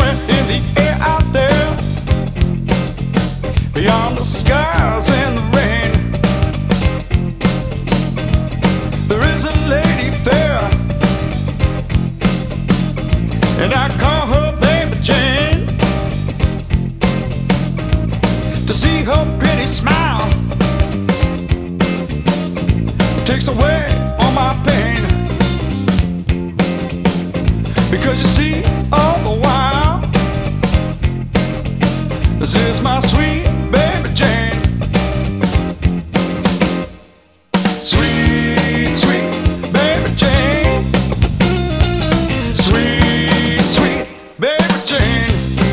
Somewhere in the air out there, beyond the skies and the rain, there is a lady fair, and I call her Baby Jane. To see her pretty smile takes away all my pain, because you see, all the while, this is my sweet Baby Jane. Sweet, sweet Baby Jane. Sweet, sweet Baby Jane.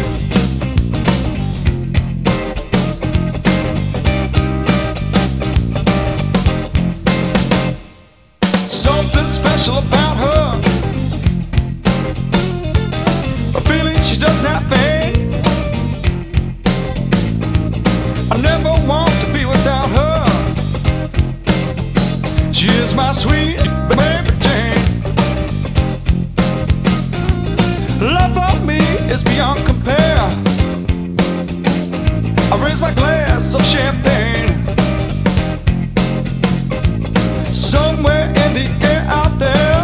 Something special about her, a feeling she doesn't have fade. I never want to be without her. She is my sweet Baby Jane. Love for me is beyond compare. I raise my glass of champagne. Somewhere in the air out there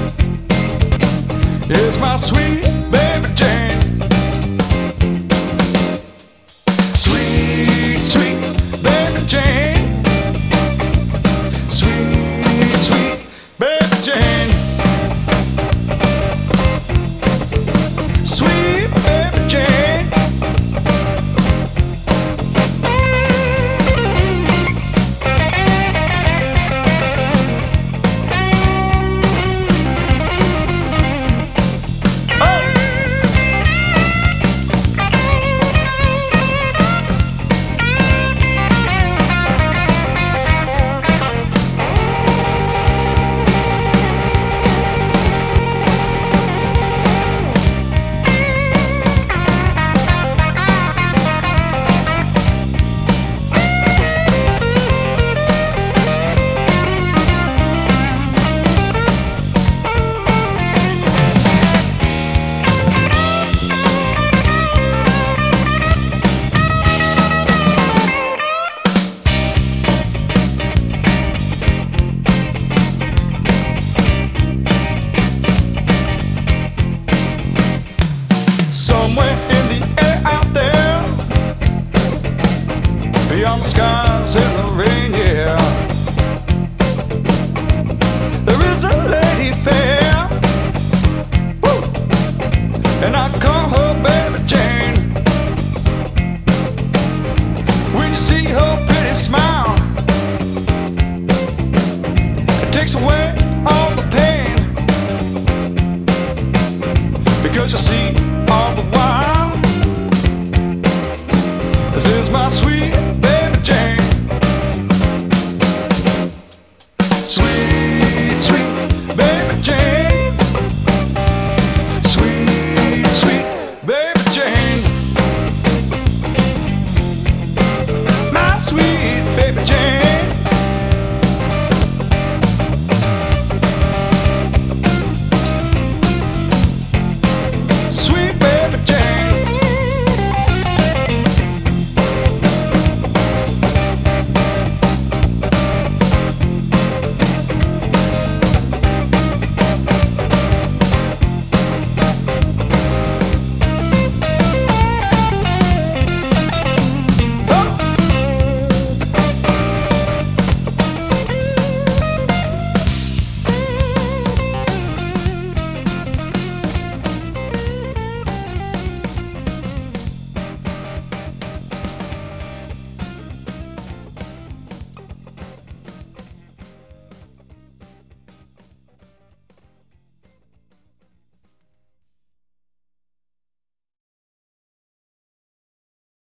is my sweet Baby Jane. Sweet, sweet Baby Jane. Sweet, sweet Baby Jane. Sweet Baby Jane. Somewhere in the air out there, beyond the skies and the rain, yeah, there is a lady fair, woo, and I call her Baby Jane. When you see her pretty smile,